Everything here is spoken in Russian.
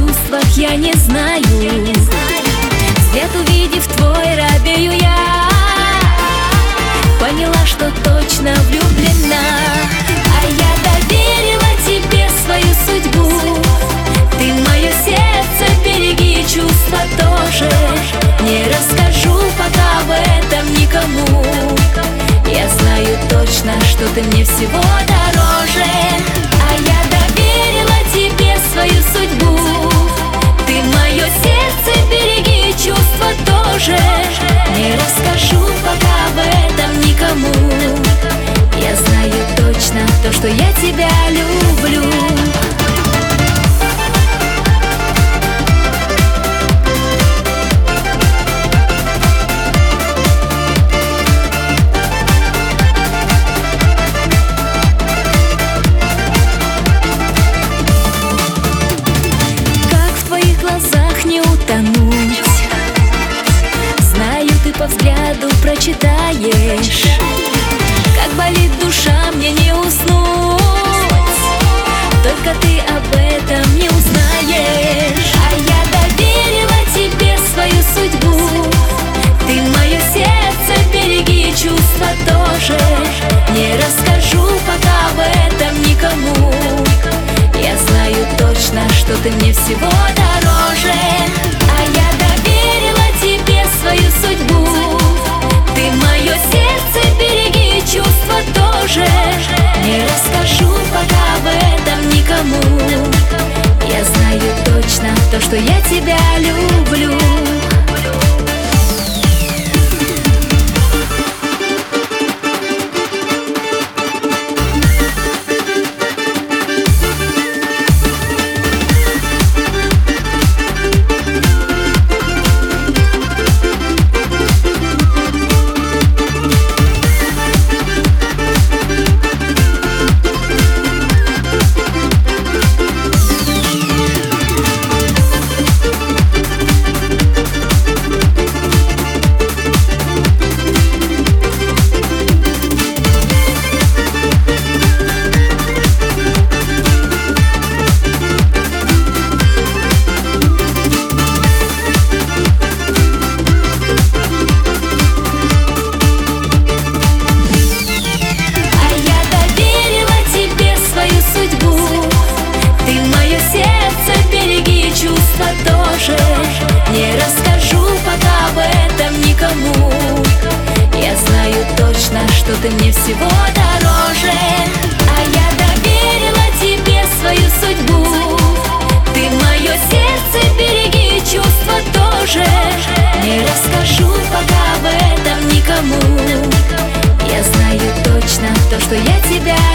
чувствах я не знаю. Свет увидев твой, робею я. Поняла, что точно влюблена. А я доверила тебе свою судьбу. Ты мое сердце, береги чувства тоже. Не расскажу пока об этом никому. Я знаю точно, что ты мне всего дороже. А я доверила тебе свою судьбу. Ты мое сердце, береги чувства тоже. Не расскажу пока об этом никому. Я знаю точно то, что я тебя люблю. Не утонуть. Знаю, ты по взгляду прочитаешь, как болит душа, мне не уснуть. Только ты об этом не узнаешь. А я доверила тебе свою судьбу. Ты мое сердце, береги чувства тоже. Не расскажу пока об этом никому. Я знаю точно, что ты мне всего дороже. А я доверила тебе свою судьбу. Ты мое сердце, береги чувства тоже. Не расскажу пока об этом никому. Я знаю точно то, что я тебя люблю. Не расскажу пока об этом никому. Я знаю точно, что ты мне всего дороже. А я доверила тебе свою судьбу. Ты мое сердце, береги чувства тоже. Не расскажу пока об этом никому. Я знаю точно то, что я тебя